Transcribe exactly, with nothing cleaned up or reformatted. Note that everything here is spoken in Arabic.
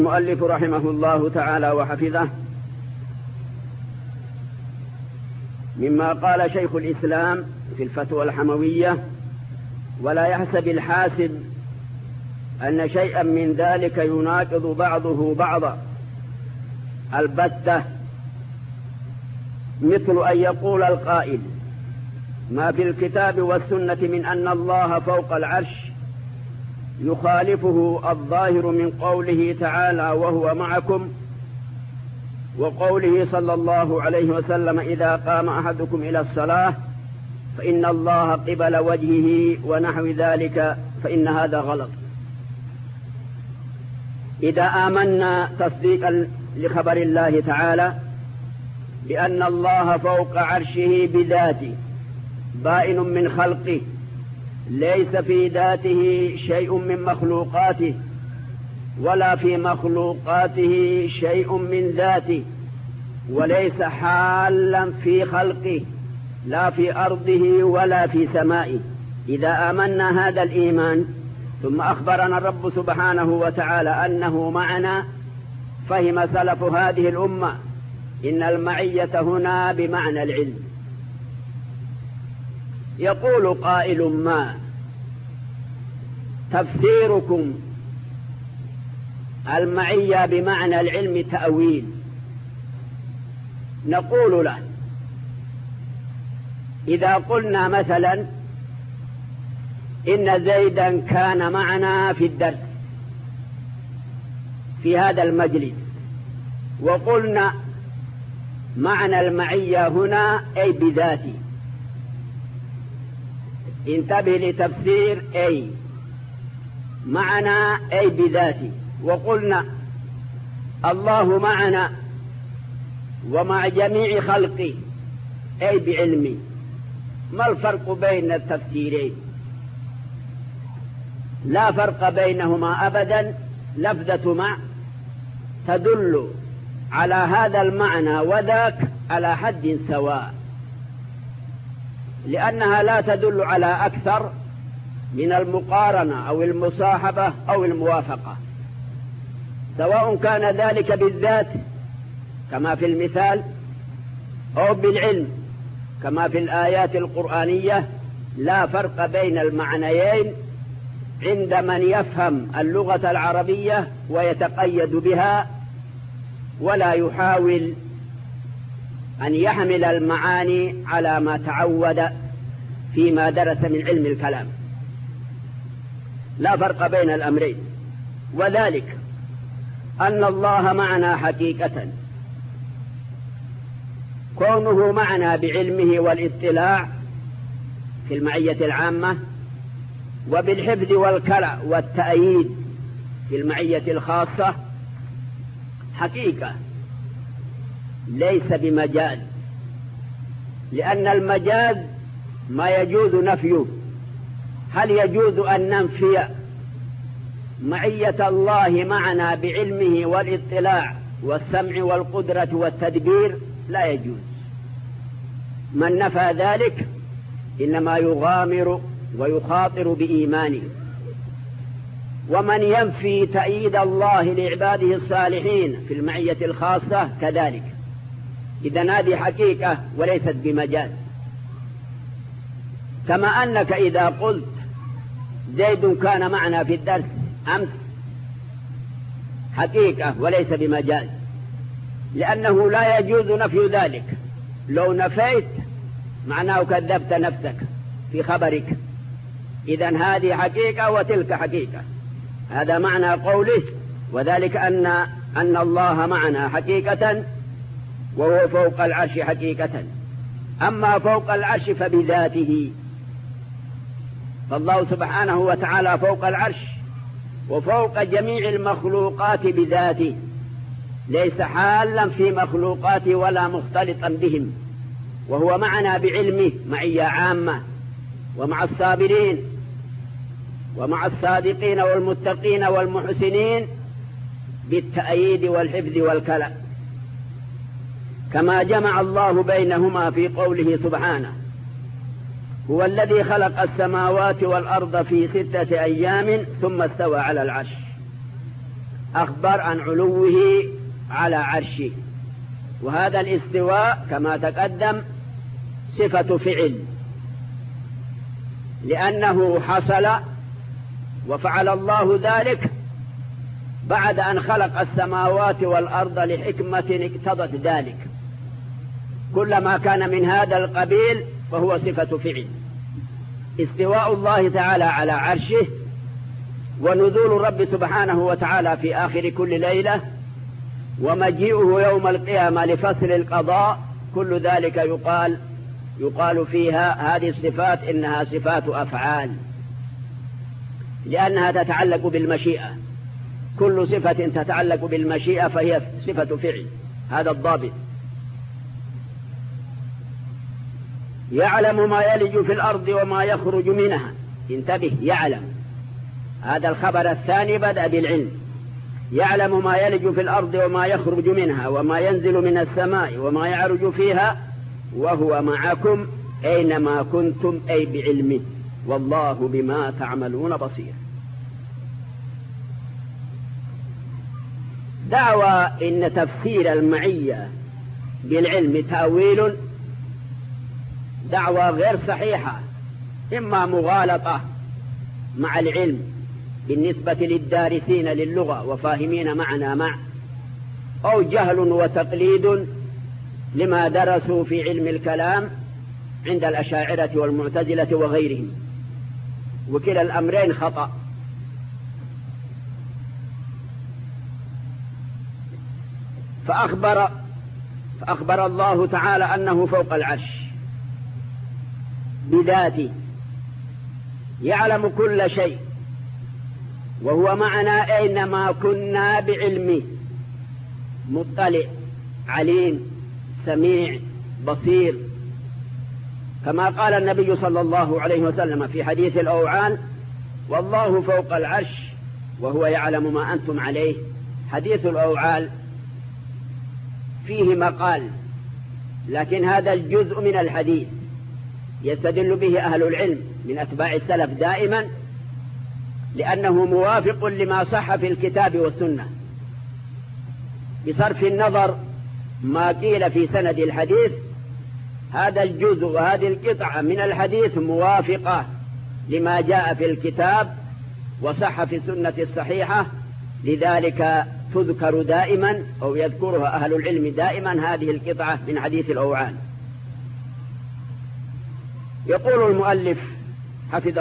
المؤلف رحمه الله تعالى وحفظه مما قال شيخ الإسلام في الفتوى الحموية: ولا يحسب الحاسب أن شيئا من ذلك يناقض بعضه بعضا البتة، مثل أن يقول القائل: ما في الكتاب والسنة من أن الله فوق العرش يخالفه الظاهر من قوله تعالى وهو معكم، وقوله صلى الله عليه وسلم: إذا قام أحدكم إلى الصلاة فإن الله قبل وجهه ونحو ذلك، فإن هذا غلط. إذا آمنا تصديقا لخبر الله تعالى بأن الله فوق عرشه بذاته بائن من خلقه، ليس في ذاته شيء من مخلوقاته ولا في مخلوقاته شيء من ذاته، وليس حالا في خلقه لا في أرضه ولا في سمائه. إذا آمنا هذا الإيمان ثم أخبرنا الرب سبحانه وتعالى أنه معنا، فهم سلف هذه الأمة إن المعية هنا بمعنى العلم. يقول قائل: ما تفسيركم المعية بمعنى العلم تأويل؟ نقول له: إذا قلنا مثلا إن زيدا كان معنا في الدرس في هذا المجلس، وقلنا معنى المعية هنا أي بذاته، انتبه لتفسير أي معنا أي بذاته، وقلنا الله معنا ومع جميع خلقه أي بعلمه. ما الفرق بين التفسيرين؟ لا فرق بينهما أبدا. لفظة مع تدل على هذا المعنى وذاك على حد سواء، لأنها لا تدل على أكثر من المقارنة أو المصاحبة أو الموافقة، سواء كان ذلك بالذات كما في المثال أو بالعلم كما في الآيات القرآنية. لا فرق بين المعنيين عند من يفهم اللغة العربية ويتقيد بها، ولا يحاول أن يحمل المعاني على ما تعود فيما درس من علم الكلام. لا فرق بين الأمرين، وذلك أن الله معنا حقيقة، كونه معنا بعلمه والاطلاع في المعية العامة، وبالحفظ والكلى والتأييد في المعية الخاصة، حقيقة ليس بمجاز، لأن المجاز ما يجوز نفيه. هل يجوز أن ننفي معية الله معنا بعلمه والاطلاع والسمع والقدرة والتدبير؟ لا يجوز. من نفى ذلك إنما يغامر ويخاطر بإيمانه. ومن ينفي تأييد الله لعباده الصالحين في المعية الخاصة كذلك. إذن هذه حقيقة وليست بمجاز. كما أنك إذا قلت زيد كان معنا في الدرس أمس، حقيقة وليس بمجاز، لأنه لا يجوز نفي ذلك. لو نفيت معناه كذبت نفسك في خبرك. إذن هذه حقيقة وتلك حقيقة. هذا معنى قوله: وذلك أن أن الله معنا حقيقة وهو فوق العرش حقيقة. أما فوق العرش فبذاته، فالله سبحانه وتعالى فوق العرش وفوق جميع المخلوقات بذاته، ليس حالا في مخلوقاته ولا مختلطا بهم. وهو معنا بعلمه معية عامة، ومع الصابرين ومع الصادقين والمتقين والمحسنين بالتأييد والحفظ والكلى، كما جمع الله بينهما في قوله سبحانه: هو الذي خلق السماوات والأرض في ستة أيام ثم استوى على العرش. أخبر عن علوه على عرشه، وهذا الاستواء كما تقدم صفة فعل، لأنه حصل وفعل الله ذلك بعد أن خلق السماوات والأرض لحكمة اقتضت ذلك. كل ما كان من هذا القبيل فهو صفة فعل. استواء الله تعالى على عرشه، ونزول الرب سبحانه وتعالى في آخر كل ليلة، ومجيئه يوم القيامة لفصل القضاء، كل ذلك يقال يقال فيها هذه الصفات إنها صفات أفعال، لأنها تتعلق بالمشيئة. كل صفة تتعلق بالمشيئة فهي صفة فعل، هذا الضابط. يعلم ما يلج في الأرض وما يخرج منها، انتبه، يعلم، هذا الخبر الثاني بدأ بالعلم. يعلم ما يلج في الأرض وما يخرج منها وما ينزل من السماء وما يعرج فيها وهو معكم أينما كنتم، أي بعلمه، والله بما تعملون بصير. دعوى إن تفسير المعية بالعلم تأويل دعوى غير صحيحة، إما مغالطة مع العلم بالنسبة للدارسين للغة وفاهمين معنى مع، أو جهل وتقليد لما درسوا في علم الكلام عند الأشاعرة والمعتزلة وغيرهم، وكلا الأمرين خطأ. فأخبر, فأخبر الله تعالى أنه فوق العرش بذاته، يعلم كل شيء، وهو معنا أينما كنا بعلمه، مطلع عليم سميع بصير، كما قال النبي صلى الله عليه وسلم في حديث الأوعال: والله فوق العرش وهو يعلم ما أنتم عليه. حديث الأوعال فيه مقال، لكن هذا الجزء من الحديث يستدل به أهل العلم من أتباع السلف دائما، لأنه موافق لما صح في الكتاب والسنة، بصرف النظر ما قيل في سند الحديث. هذا الجزء وهذه القطعة من الحديث موافقة لما جاء في الكتاب وصح في السنة الصحيحة، لذلك تذكر دائما أو يذكرها أهل العلم دائما هذه القطعة من حديث الأوعال. يقول المؤلف حفظه